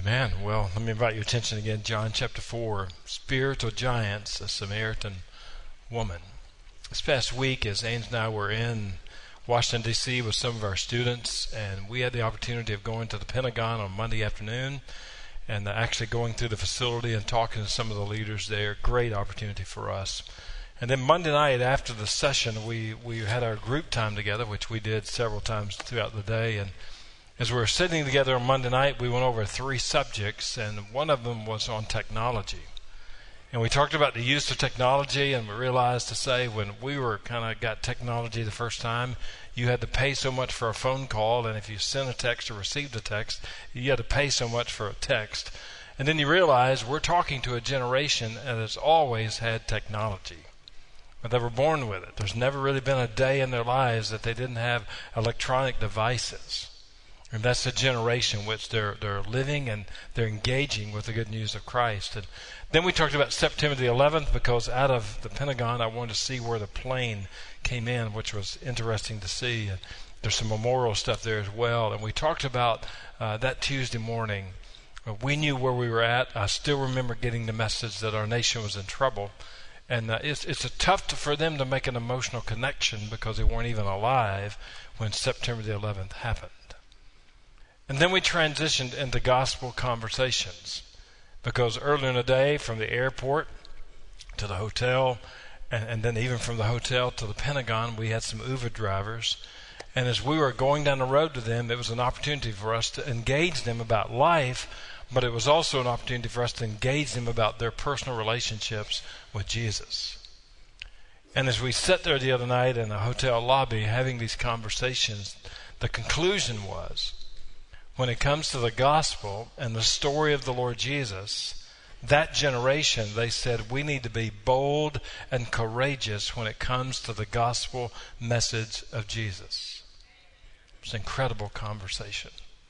Amen. Well, let me invite your attention again. John chapter 4, Spiritual Giants, a Samaritan Woman. This past week, as Ains and I were in Washington, D.C. with some of our students, and we had the opportunity of going to the Pentagon on Monday afternoon and actually going through the facility and talking to some of the leaders there. Great opportunity for us. And then Monday night after the session, we had our group time together, which we did several times throughout the day. And as we were sitting together on Monday night, we went over 3 subjects, and one of them was on technology. And we talked about the use of technology, and we realized to say when we were kind of got technology the first time, you had to pay so much for a phone call, and if you sent a text or received a text, you had to pay so much for a text. And then you realize we're talking to a generation that has always had technology. But they were born with it. There's never really been a day in their lives that they didn't have electronic devices. And that's the generation which they're living and they're engaging with the good news of Christ. And then we talked about September the 11th because out of the Pentagon I wanted to see where the plane came in, which was interesting to see. And there's some memorial stuff there as well. And we talked about that Tuesday morning. We knew where we were at. I still remember getting the message that our nation was in trouble. And it's tough for them to make an emotional connection because they weren't even alive when September the 11th happened. And then we transitioned into gospel conversations because earlier in the day from the airport to the hotel and then even from the hotel to the Pentagon, we had some Uber drivers. And as we were going down the road to them, it was an opportunity for us to engage them about life, but it was also an opportunity for us to engage them about their personal relationships with Jesus. And as we sat there the other night in the hotel lobby having these conversations, the conclusion was, when it comes to the gospel and the story of the Lord Jesus, that generation, they said, we need to be bold and courageous when it comes to the gospel message of Jesus. It was an incredible conversation.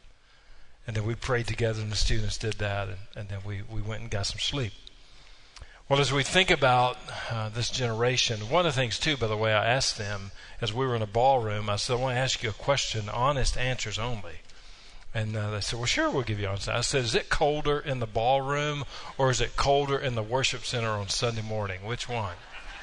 And then we prayed together and the students did that, and then we went and got some sleep. Well, as we think about this generation, one of the things too, by the way, I asked them as we were in a ballroom, I said, I want to ask you a question, honest answers only. And they said, well, sure, we'll give you answers. I said, is it colder in the ballroom or is it colder in the worship center on Sunday morning? Which one?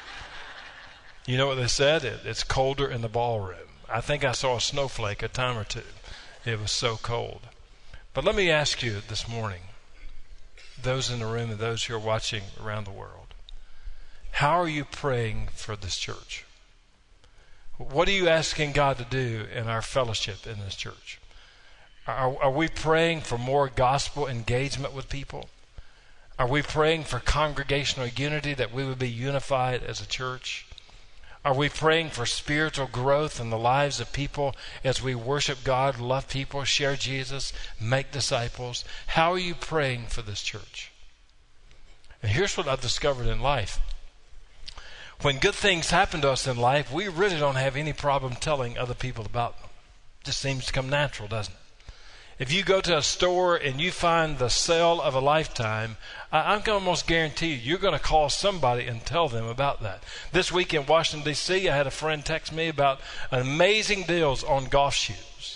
You know what they said? It's colder in the ballroom. I think I saw a snowflake a time or two. It was so cold. But let me ask you this morning, those in the room and those who are watching around the world, how are you praying for this church? What are you asking God to do in our fellowship in this church? Are we praying for more gospel engagement with people? Are we praying for congregational unity, that we would be unified as a church? Are we praying for spiritual growth in the lives of people as we worship God, love people, share Jesus, make disciples? How are you praying for this church? And here's what I've discovered in life. When good things happen to us in life, we really don't have any problem telling other people about them. It just seems to come natural, doesn't it? If you go to a store and you find the sale of a lifetime, I can almost guarantee you're going to call somebody and tell them about that. This week in Washington, D.C., I had a friend text me about amazing deals on golf shoes.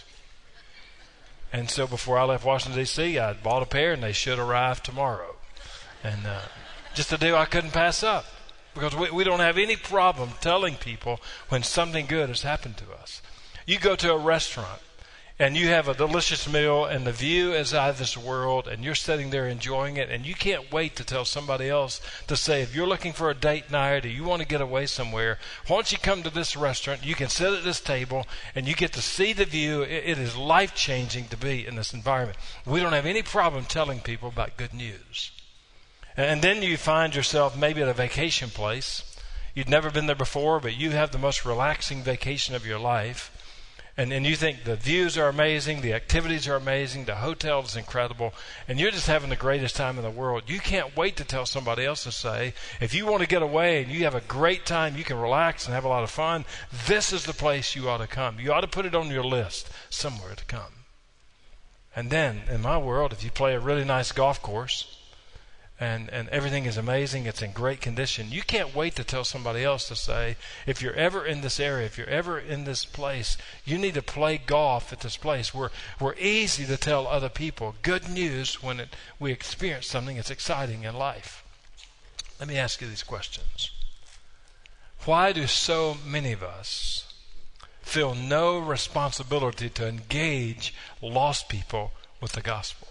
And so before I left Washington, D.C., I bought a pair and they should arrive tomorrow. And just a deal I couldn't pass up because we don't have any problem telling people when something good has happened to us. You go to a restaurant and you have a delicious meal and the view is out of this world and you're sitting there enjoying it and you can't wait to tell somebody else to say, if you're looking for a date night or you want to get away somewhere, why don't you come to this restaurant? You can sit at this table and you get to see the view. It is life-changing to be in this environment. We don't have any problem telling people about good news. And then you find yourself maybe at a vacation place. You'd never been there before, but you have the most relaxing vacation of your life. And you think the views are amazing, the activities are amazing, the hotel is incredible, and you're just having the greatest time in the world. You can't wait to tell somebody else to say, if you want to get away and you have a great time, you can relax and have a lot of fun, this is the place you ought to come. You ought to put it on your list somewhere to come. And then, in my world, if you play a really nice golf course, and everything is amazing. It's in great condition. You can't wait to tell somebody else to say, if you're ever in this area, if you're ever in this place, you need to play golf at this place. We're easy to tell other people good news when we experience something that's exciting in life. Let me ask you these questions. Why do so many of us feel no responsibility to engage lost people with the gospel?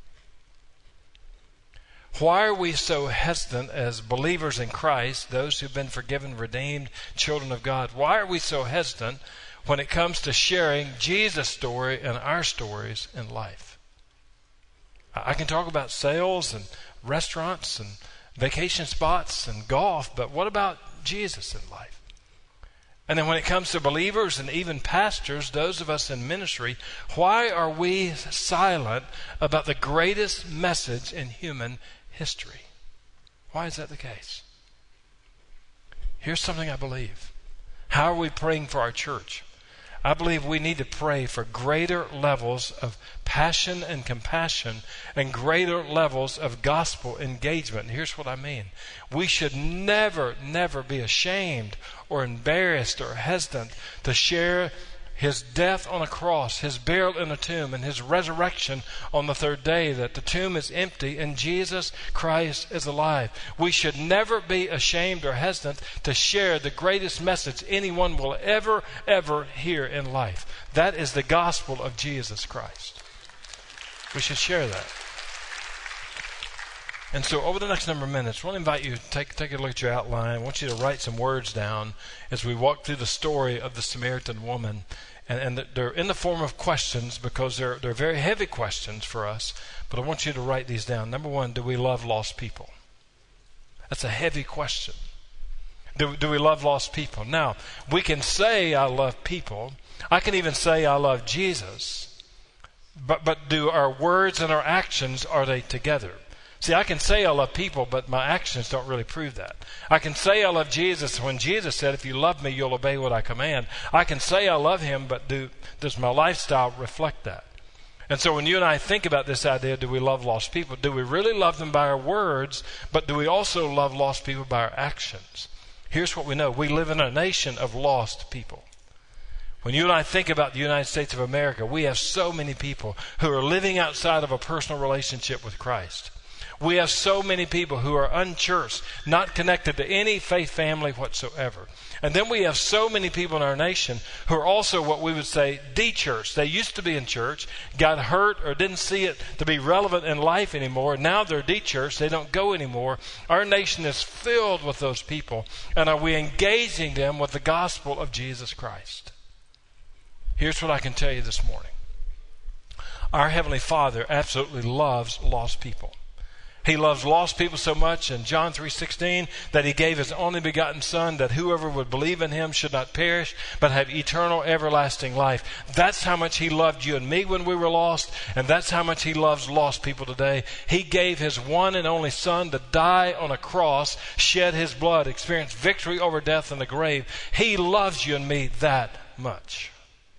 Why are we so hesitant as believers in Christ, those who've been forgiven, redeemed, children of God? Why are we so hesitant when it comes to sharing Jesus' story and our stories in life? I can talk about sales and restaurants and vacation spots and golf, but what about Jesus in life? And then when it comes to believers and even pastors, those of us in ministry, why are we silent about the greatest message in human history? Why is that the case? Here's something I believe. How are we praying for our church? I believe we need to pray for greater levels of passion and compassion and greater levels of gospel engagement. And here's what I mean. We should never be ashamed or embarrassed or hesitant to share His death on a cross, His burial in a tomb, and His resurrection on the third day, that the tomb is empty and Jesus Christ is alive. We should never be ashamed or hesitant to share the greatest message anyone will ever hear in life. That is the gospel of Jesus Christ. We should share that. And so over the next number of minutes, I want to invite you to take a look at your outline. I want you to write some words down as we walk through the story of the Samaritan woman. And they're in the form of questions because they're very heavy questions for us. But I want you to write these down. Number one, do we love lost people? That's a heavy question. Do we love lost people? Now, we can say I love people. I can even say I love Jesus. But do our words and our actions, are they together? See, I can say I love people, but my actions don't really prove that. I can say I love Jesus when Jesus said, if you love me, you'll obey what I command. I can say I love Him, but does my lifestyle reflect that? And so when you and I think about this idea, do we love lost people? Do we really love them by our words, but do we also love lost people by our actions? Here's what we know. We live in a nation of lost people. When you and I think about the United States of America, we have so many people who are living outside of a personal relationship with Christ. We have so many people who are unchurched, not connected to any faith family whatsoever. And then we have so many people in our nation who are also what we would say de-churched. They used to be in church, got hurt or didn't see it to be relevant in life anymore. Now they're de-churched. They don't go anymore. Our nation is filled with those people. And are we engaging them with the gospel of Jesus Christ? Here's what I can tell you this morning. Our Heavenly Father absolutely loves lost people. He loves lost people so much in John 3:16 that He gave His only begotten Son, that whoever would believe in Him should not perish but have eternal everlasting life. That's how much He loved you and me when we were lost, and that's how much He loves lost people today. He gave His one and only Son to die on a cross, shed His blood, experience victory over death and the grave. He loves you and me that much.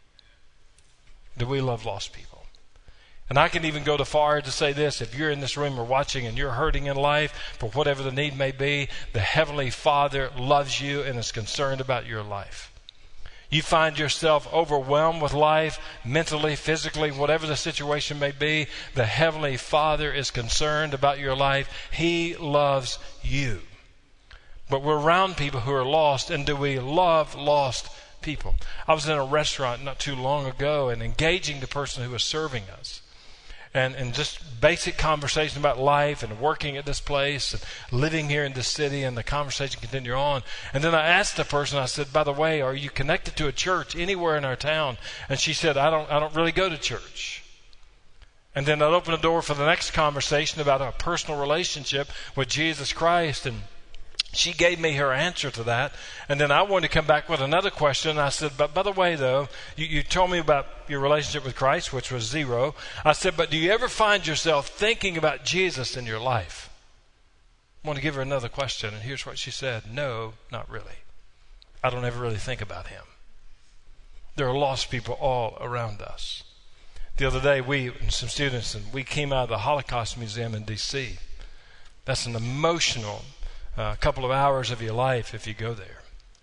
Do we love lost people? And I can even go too far to say this. If you're in this room or watching and you're hurting in life for whatever the need may be, the Heavenly Father loves you and is concerned about your life. You find yourself overwhelmed with life, mentally, physically, whatever the situation may be, the Heavenly Father is concerned about your life. He loves you. But we're around people who are lost, and do we love lost people? I was in a restaurant not too long ago and engaging the person who was serving us. And just basic conversation about life and working at this place and living here in this city, and the conversation continued on. And then I asked the person, I said, by the way, are you connected to a church anywhere in our town? And she said, I don't really go to church. And then that opened the door for the next conversation about a personal relationship with Jesus Christ, and she gave me her answer to that. And then I wanted to come back with another question. I said, but by the way, though, you told me about your relationship with Christ, which was zero. I said, but do you ever find yourself thinking about Jesus in your life? I want to give her another question. And here's what she said. No, not really. I don't ever really think about Him. There are lost people all around us. The other day, we and some students, and we came out of the Holocaust Museum in D.C. That's an emotional couple of hours of your life if you go there.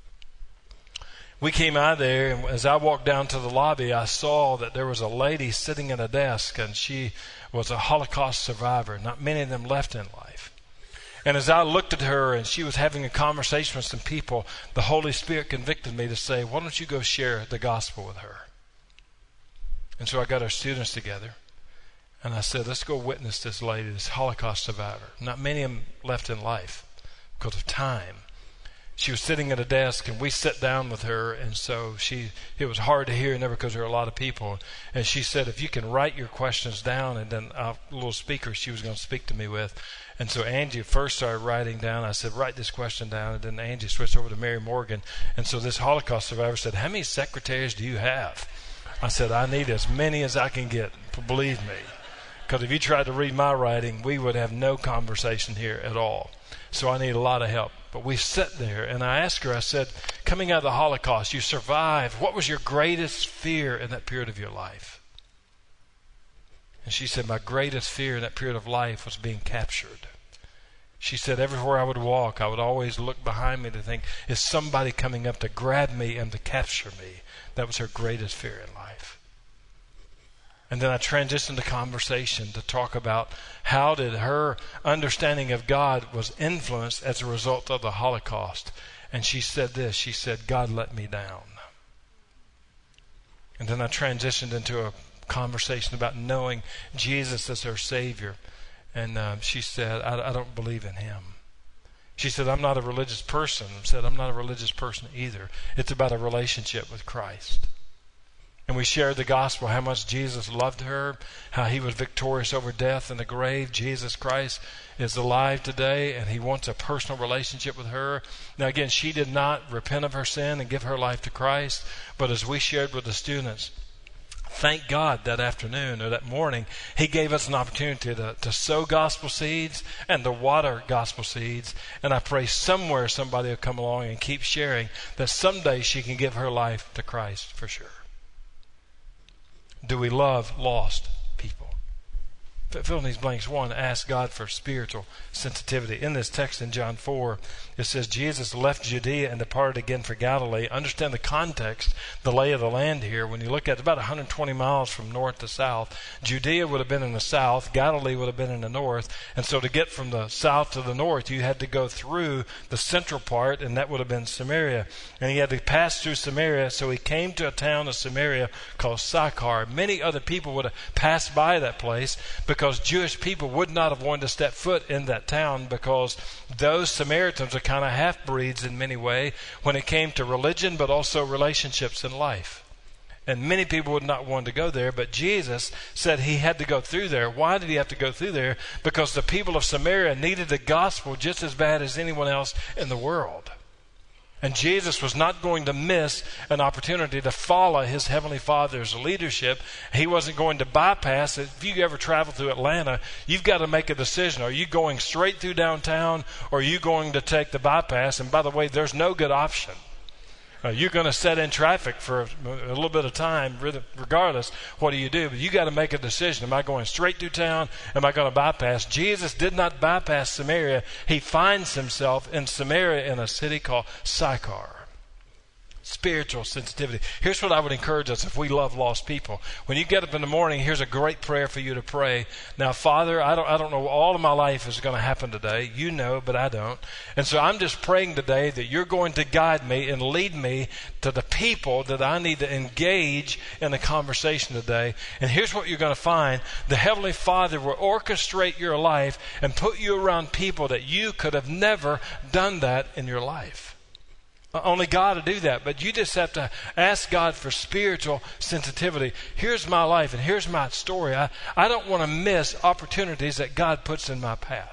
We came out of there, and as I walked down to the lobby, I saw that there was a lady sitting at a desk, and she was a Holocaust survivor. Not many of them left in life. And as I looked at her and she was having a conversation with some people, the Holy Spirit convicted me to say, why don't you go share the gospel with her? And so I got our students together, and I said, let's go witness this lady, this Holocaust survivor. Not many of them left in life because of time. She was sitting at a desk, and we sat down with her, and so it was hard to hear, never, because there were a lot of people. And she said, if you can write your questions down, and then a little speaker she was going to speak to me with. And so Angie first started writing down. I said, write this question down. And then Angie switched over to Mary Morgan. And so this Holocaust survivor said, how many secretaries do you have? I said, I need as many as I can get, believe me. Because if you tried to read my writing, we would have no conversation here at all. So I need a lot of help. But we sat there, and I asked her, I said, coming out of the Holocaust, you survived. What was your greatest fear in that period of your life? And she said, my greatest fear in that period of life was being captured. She said, everywhere I would walk, I would always look behind me to think, is somebody coming up to grab me and to capture me? That was her greatest fear in life. And then I transitioned the conversation to talk about how did her understanding of God was influenced as a result of the Holocaust. And she said this, she said, God let me down. And then I transitioned into a conversation about knowing Jesus as her Savior. And she said, I don't believe in Him. She said, I'm not a religious person. I said, I'm not a religious person either. It's about a relationship with Christ. And we shared the gospel, how much Jesus loved her, how He was victorious over death and the grave. Jesus Christ is alive today, and He wants a personal relationship with her. Now again, she did not repent of her sin and give her life to Christ. But as we shared with the students, thank God that afternoon or that morning, He gave us an opportunity to sow gospel seeds and to water gospel seeds. And I pray somewhere somebody will come along and keep sharing that someday she can give her life to Christ for sure. Do we love lost people? Fill in these blanks. One, ask God for spiritual sensitivity. In this text in John 4, it says Jesus left Judea and departed again for Galilee. Understand the context, the lay of the land here. When you look at it, about 120 miles from north to south. Judea would have been in the south. Galilee would have been in the north. And so to get from the south to the north, you had to go through the central part, and that would have been Samaria. And He had to pass through Samaria, so He came to a town of Samaria called Sychar. Many other people would have passed by that place because Jewish people would not have wanted to step foot in that town, because those Samaritans are kind of half-breeds in many ways when it came to religion, but also relationships in life. And many people would not want to go there, but Jesus said He had to go through there. Why did He have to go through there? Because the people of Samaria needed the gospel just as bad as anyone else in the world. And Jesus was not going to miss an opportunity to follow His Heavenly Father's leadership. He wasn't going to bypass it. If you ever travel through Atlanta, you've got to make a decision. Are you going straight through downtown, or are you going to take the bypass? And by the way, there's no good option. You're going to set in traffic for a little bit of time, regardless. What do you do? But you got to make a decision. Am I going straight through town? Am I going to bypass? Jesus did not bypass Samaria. He finds Himself in Samaria in a city called Sychar. Spiritual sensitivity. Here's what I would encourage us if we love lost people. When you get up in the morning, here's a great prayer for you to pray. Now, Father, I don't know all of my life is going to happen today. You know, but I don't. And so I'm just praying today that You're going to guide me and lead me to the people that I need to engage in the conversation today. And here's what you're going to find. The Heavenly Father will orchestrate your life and put you around people that you could have never done that in your life. Only God will do that, but you just have to ask God for spiritual sensitivity. Here's my life and here's my story. I don't want to miss opportunities that God puts in my path.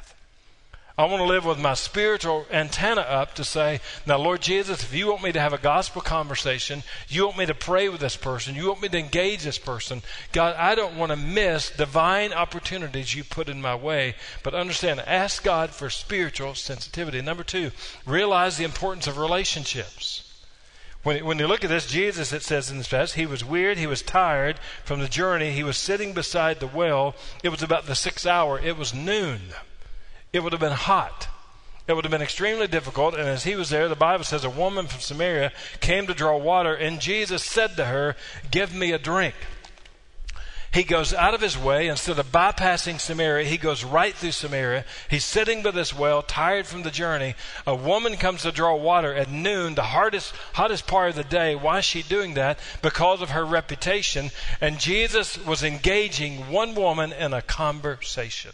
I want to live with my spiritual antenna up to say, now, Lord Jesus, if You want me to have a gospel conversation, You want me to pray with this person, You want me to engage this person, God, I don't want to miss divine opportunities You put in my way. But understand, ask God for spiritual sensitivity. Number 2, realize the importance of relationships. When you look at this, Jesus, it says in this passage, He was wearied, He was tired from the journey. He was sitting beside the well. It was about the 6th hour. It was noon. it would have been hot. It would have been extremely difficult. And as he was there, the Bible says a woman from Samaria came to draw water, and Jesus said to her, "Give me a drink." He goes out of his way. Instead of bypassing Samaria, he goes right through Samaria. He's sitting by this well, tired from the journey. A woman comes to draw water at noon, the hottest part of the day. Why is she doing that? Because of her reputation. And Jesus was engaging one woman in a conversation.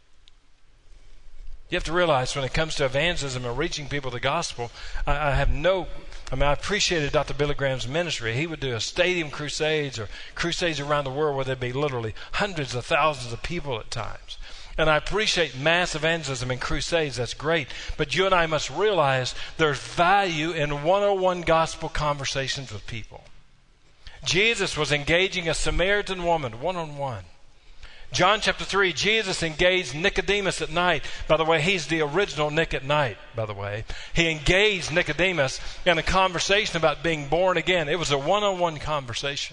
You have to realize when it comes to evangelism and reaching people the gospel, I appreciated Dr. Billy Graham's ministry. He would do a stadium crusades or crusades around the world where there'd be literally hundreds of thousands of people at times. And I appreciate mass evangelism and crusades. That's great. But you and I must realize there's value in one-on-one gospel conversations with people. Jesus was engaging a Samaritan woman one-on-one. John chapter 3, Jesus engaged Nicodemus at night. By the way, he's the original Nick at night, by the way. He engaged Nicodemus in a conversation about being born again. It was a one-on-one conversation.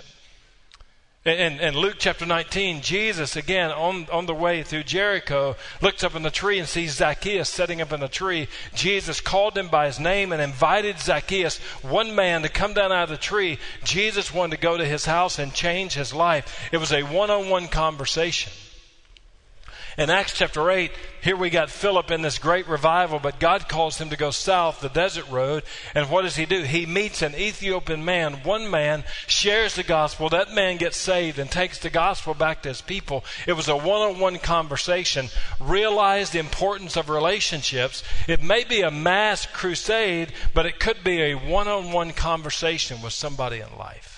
In Luke chapter 19, Jesus, again, on the way through Jericho, looks up in the tree and sees Zacchaeus sitting up in the tree. Jesus called him by his name and invited Zacchaeus, one man, to come down out of the tree. Jesus wanted to go to his house and change his life. It was a one-on-one conversation. In Acts chapter 8, here we got Philip in this great revival, but God calls him to go south, the desert road. And what does he do? He meets an Ethiopian man. One man shares the gospel. That man gets saved and takes the gospel back to his people. It was a one-on-one conversation. Realize the importance of relationships. It may be a mass crusade, but it could be a one-on-one conversation with somebody in life.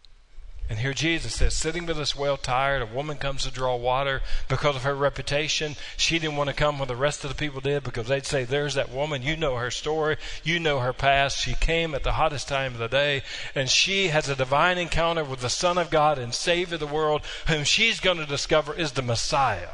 And here Jesus says, sitting by this well, tired, a woman comes to draw water because of her reputation. She didn't want to come when the rest of the people did because they'd say, there's that woman. You know her story. You know her past. She came at the hottest time of the day, and she has a divine encounter with the Son of God and Savior of the world, whom she's going to discover is the Messiah.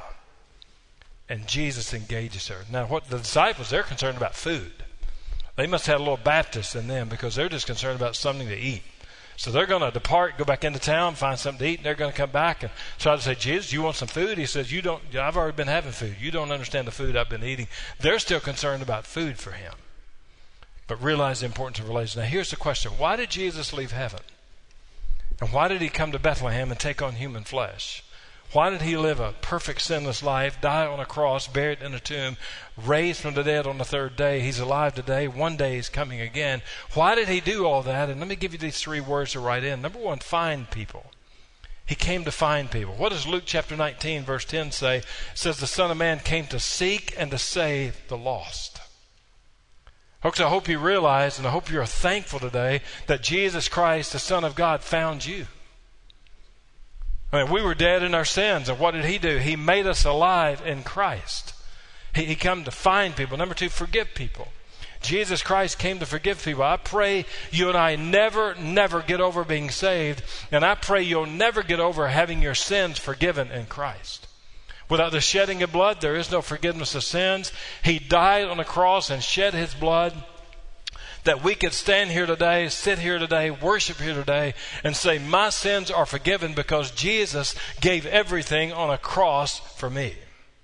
And Jesus engages her. Now, what the disciples, they're concerned about food. They must have a little Baptist in them because they're just concerned about something to eat. So they're going to depart, go back into town, find something to eat, and they're going to come back and try to say, Jesus, you want some food? He says, I've already been having food. You don't understand the food I've been eating. They're still concerned about food for him. But realize the importance of relations. Now here's the question. Why did Jesus leave heaven? And why did he come to Bethlehem and take on human flesh? Why did he live a perfect sinless life, die on a cross, buried in a tomb, raised from the dead on the third day? He's alive today. One day he's coming again. Why did he do all that? And let me give you these three words to write in. Number one, find people. He came to find people. What does Luke chapter 19 verse 10 say? It says the Son of Man came to seek and to save the lost. Folks, I hope you realize and I hope you're thankful today that Jesus Christ, the Son of God, found you. I mean, we were dead in our sins, and what did he do? He made us alive in Christ. He came to find people. Number two, forgive people. Jesus Christ came to forgive people. I pray you and I never get over being saved, and I pray you'll never get over having your sins forgiven in Christ. Without the shedding of blood, there is no forgiveness of sins. He died on the cross and shed his blood that we could stand here today, sit here today, worship here today, and say, my sins are forgiven because Jesus gave everything on a cross for me.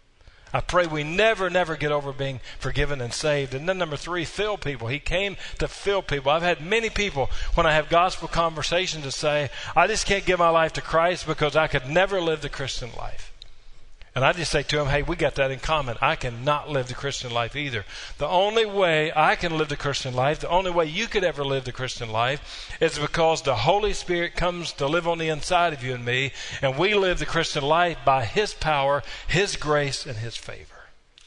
I pray we never get over being forgiven and saved. And then number three, fill people. He came to fill people. I've had many people, when I have gospel conversations, to say, I just can't give my life to Christ because I could never live the Christian life. And I just say to them, hey, we got that in common. I cannot live the Christian life either. The only way I can live the Christian life, the only way you could ever live the Christian life, is because the Holy Spirit comes to live on the inside of you and me, and we live the Christian life by his power, his grace, and his favor.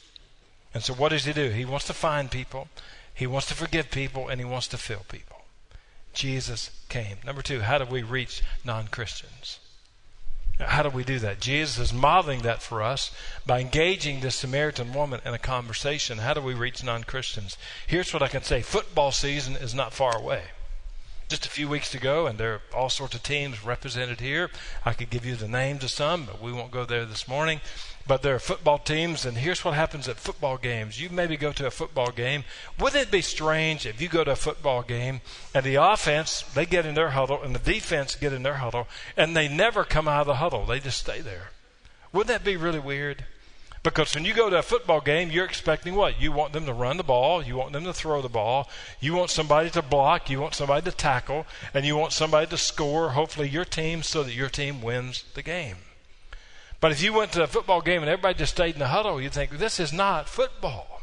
And so what does he do? He wants to find people, he wants to forgive people, and he wants to fill people. Jesus came. Number two, how do we reach non-Christians? How do we do that? Jesus is modeling that for us by engaging this Samaritan woman in a conversation. How do we reach non-Christians? Here's what I can say. Football season is not far away. Just a few weeks to go, and there are all sorts of teams represented here. I could give you the names of some, but we won't go there this morning. But there are football teams, and here's what happens at football games. You maybe go to a football game. Wouldn't it be strange if you go to a football game and the offense, they get in their huddle, and the defense get in their huddle, and they never come out of the huddle. They just stay there. Wouldn't that be really weird? Because when you go to a football game, you're expecting what? You want them to run the ball. You want them to throw the ball. You want somebody to block. You want somebody to tackle. And you want somebody to score, hopefully your team, so that your team wins the game. But if you went to a football game and everybody just stayed in the huddle, you'd think, this is not football.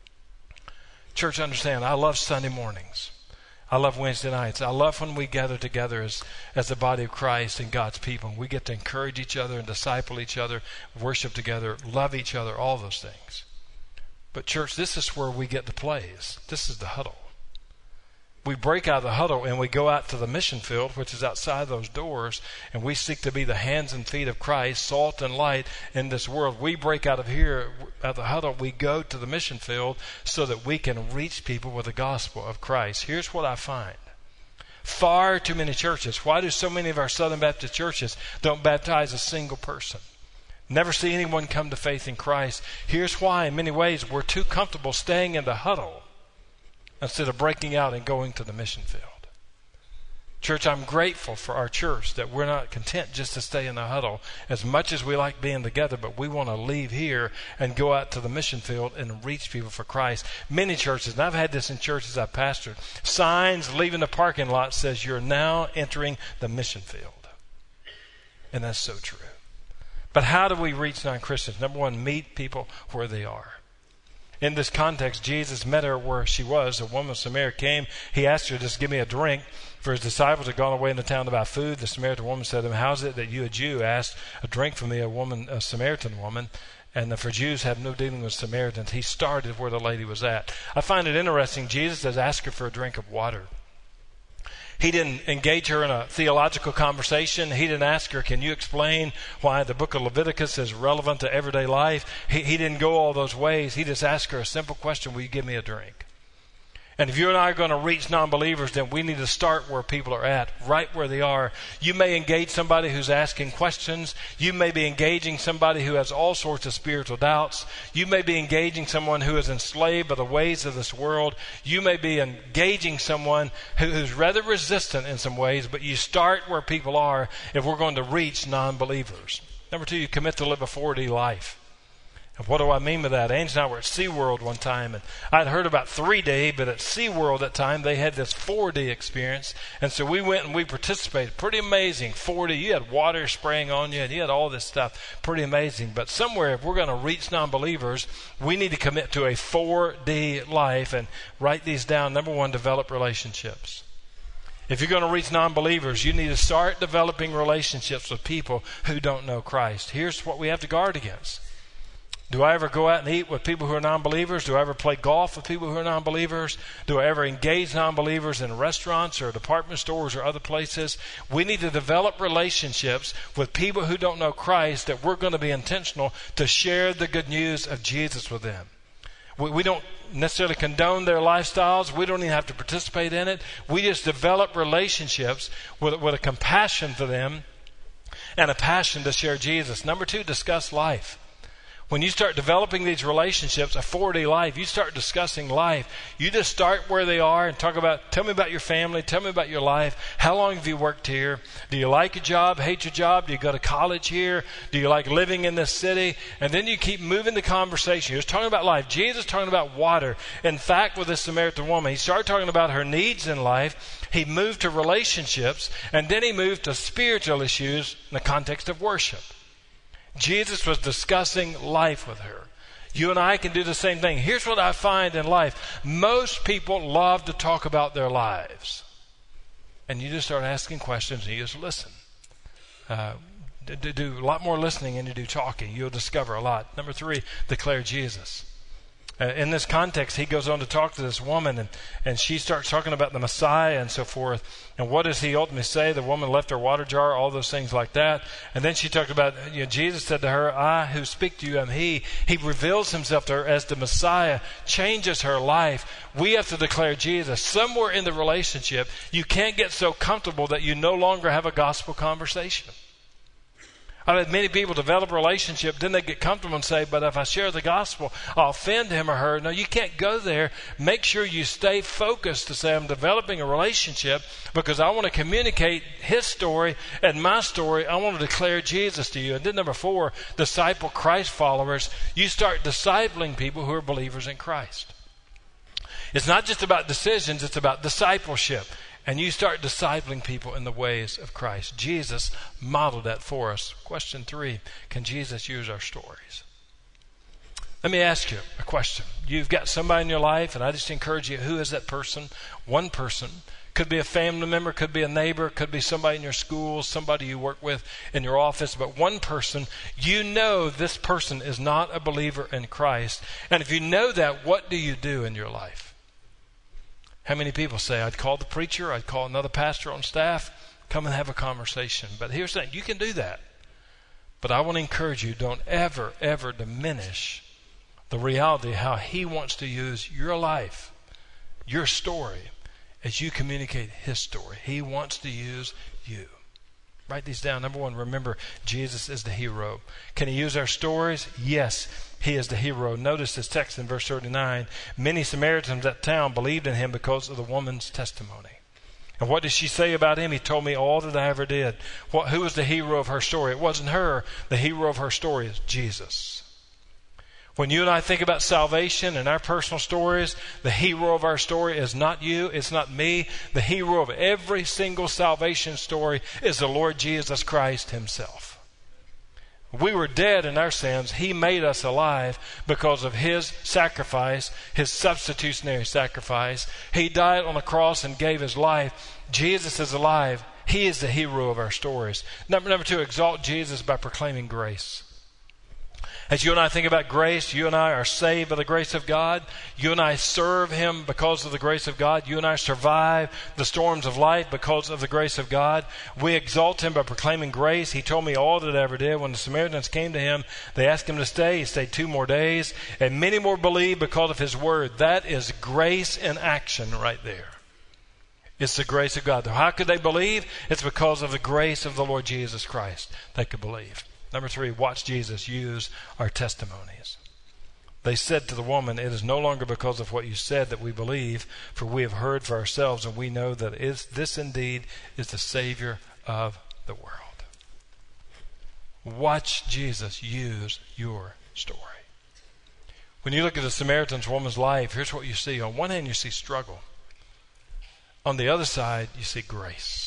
Church, understand, I love Sunday mornings. I love Wednesday nights. I love when we gather together as the body of Christ and God's people. We get to encourage each other and disciple each other, worship together, love each other, all those things. But church, this is where we get the plays. This is the huddle. We break out of the huddle and we go out to the mission field, which is outside those doors, and we seek to be the hands and feet of Christ, salt and light in this world. We break out of here, out of the huddle, we go to the mission field so that we can reach people with the gospel of Christ. Here's what I find. Far too many churches. Why do so many of our Southern Baptist churches don't baptize a single person? Never see anyone come to faith in Christ. Here's why. In many ways, we're too comfortable staying in the huddle instead of breaking out and going to the mission field. Church, I'm grateful for our church that we're not content just to stay in the huddle as much as we like being together, but we want to leave here and go out to the mission field and reach people for Christ. Many churches, and I've had this in churches I've pastored, signs leaving the parking lot says you're now entering the mission field. And that's so true. But how do we reach non-Christians? Number one, meet people where they are. In this context, Jesus met her where she was. A woman of Samaria came. He asked her, just give me a drink. For his disciples had gone away in the town to buy food. The Samaritan woman said to him, how is it that you, a Jew, asked a drink from me, a Samaritan woman? And for Jews have no dealing with Samaritans. He started where the lady was at. I find it interesting. Jesus does ask her for a drink of water. He didn't engage her in a theological conversation. He didn't ask her, can you explain why the book of Leviticus is relevant to everyday life? He didn't go all those ways. He just asked her a simple question, will you give me a drink? And if you and I are going to reach non-believers, then we need to start where people are at, right where they are. You may engage somebody who's asking questions. You may be engaging somebody who has all sorts of spiritual doubts. You may be engaging someone who is enslaved by the ways of this world. You may be engaging someone who's rather resistant in some ways, but you start where people are if we're going to reach non-believers. Number two, you commit to live a 4D life. And what do I mean by that? Ange and I were at SeaWorld one time, and I'd heard about 3D, but at SeaWorld at that time, they had this 4D experience. And so we went and we participated. Pretty amazing. 4D, you had water spraying on you, and you had all this stuff. Pretty amazing. But somewhere, if we're going to reach non-believers, we need to commit to a 4D life and write these down. Number one, develop relationships. If you're going to reach non-believers, you need to start developing relationships with people who don't know Christ. Here's what we have to guard against. Do I ever go out and eat with people who are non-believers? Do I ever play golf with people who are non-believers? Do I ever engage non-believers in restaurants or department stores or other places? We need to develop relationships with people who don't know Christ that we're going to be intentional to share the good news of Jesus with them. We don't necessarily condone their lifestyles. We don't even have to participate in it. We just develop relationships with a compassion for them and a passion to share Jesus. Number two, discuss life. When you start developing these relationships, a 4D life, you start discussing life. You just start where they are and talk about, tell me about your family, tell me about your life. How long have you worked here? Do you like your job, hate your job? Do you go to college here? Do you like living in this city? And then you keep moving the conversation. You're just talking about life. Jesus is talking about water. In fact, with this Samaritan woman, he started talking about her needs in life. He moved to relationships, and then he moved to spiritual issues in the context of worship. Jesus was discussing life with her. You and I can do the same thing. Here's what I find in life. Most people love to talk about their lives. And you just start asking questions and you just listen. Do a lot more listening than you do talking. You'll discover a lot. Number three, declare Jesus. In this context, he goes on to talk to this woman, and she starts talking about the Messiah and so forth. And what does he ultimately say? The woman left her water jar, all those things like that. And then she talked about, Jesus said to her, I who speak to you am he. He reveals himself to her as the Messiah, changes her life. We have to declare Jesus. Somewhere in the relationship, you can't get so comfortable that you no longer have a gospel conversation. I've had many people develop a relationship, then they get comfortable and say, but if I share the gospel, I'll offend him or her. No, you can't go there. Make sure you stay focused to say, I'm developing a relationship because I want to communicate his story and my story. I want to declare Jesus to you. And then number 4, disciple Christ followers. You start discipling people who are believers in Christ. It's not just about decisions, it's about discipleship. And you start discipling people in the ways of Christ. Jesus modeled that for us. Question 3, can Jesus use our stories? Let me ask you a question. You've got somebody in your life, and I just encourage you, who is that person? One person. Could be a family member, could be a neighbor, could be somebody in your school, somebody you work with in your office, but one person, you know this person is not a believer in Christ. And if you know that, what do you do in your life? How many people say, I'd call the preacher, I'd call another pastor on staff, come and have a conversation. But here's the thing, you can do that. But I want to encourage you, don't ever, ever diminish the reality of how he wants to use your life, your story, as you communicate his story. He wants to use you. Write these down. Number 1, remember, Jesus is the hero. Can he use our stories? Yes, he is the hero. Notice this text in verse 39. Many Samaritans at town believed in him because of the woman's testimony. And what did she say about him? He told me all that I ever did. Who was the hero of her story? It wasn't her. The hero of her story is Jesus. When you and I think about salvation and our personal stories, the hero of our story is not you, it's not me. The hero of every single salvation story is the Lord Jesus Christ himself. We were dead in our sins. He made us alive because of his sacrifice, his substitutionary sacrifice. He died on the cross and gave his life. Jesus is alive. He is the hero of our stories. Number 2, exalt Jesus by proclaiming grace. As you and I think about grace, you and I are saved by the grace of God. You and I serve him because of the grace of God. You and I survive the storms of life because of the grace of God. We exalt him by proclaiming grace. He told me all that I ever did. When the Samaritans came to him, they asked him to stay. He stayed 2 more days. And many more believed because of his word. That is grace in action right there. It's the grace of God. How could they believe? It's because of the grace of the Lord Jesus Christ they could believe. Number 3, watch Jesus use our testimonies. They said to the woman, it is no longer because of what you said that we believe, for we have heard for ourselves, and we know that this indeed is the Savior of the world. Watch Jesus use your story. When you look at the Samaritan woman's life, here's what you see. On one hand, you see struggle. On the other side, you see grace.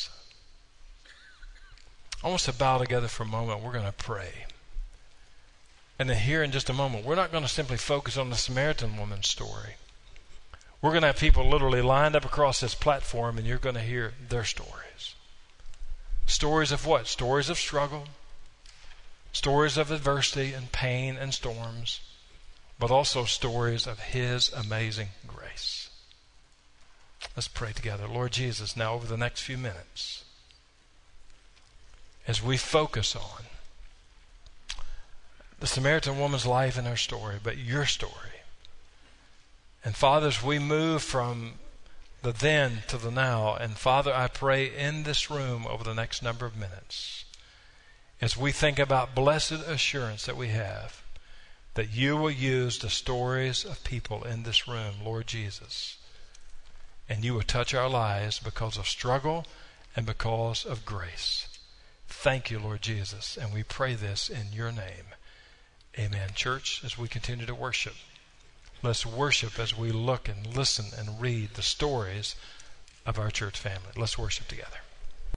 I want us to bow together for a moment. We're going to pray. And then here in just a moment, we're not going to simply focus on the Samaritan woman's story. We're going to have people literally lined up across this platform, and you're going to hear their stories. Stories of what? Stories of struggle. Stories of adversity and pain and storms. But also stories of his amazing grace. Let's pray together. Lord Jesus, now over the next few minutes, as we focus on the Samaritan woman's life and her story, but your story. And Father, as we move from the then to the now, and Father, I pray in this room over the next number of minutes, as we think about blessed assurance that we have, that you will use the stories of people in this room, Lord Jesus, and you will touch our lives because of struggle and because of grace. Thank you, Lord Jesus, and we pray this in your name. Amen. Church, as we continue to worship, let's worship as we look and listen and read the stories of our church family. Let's worship together.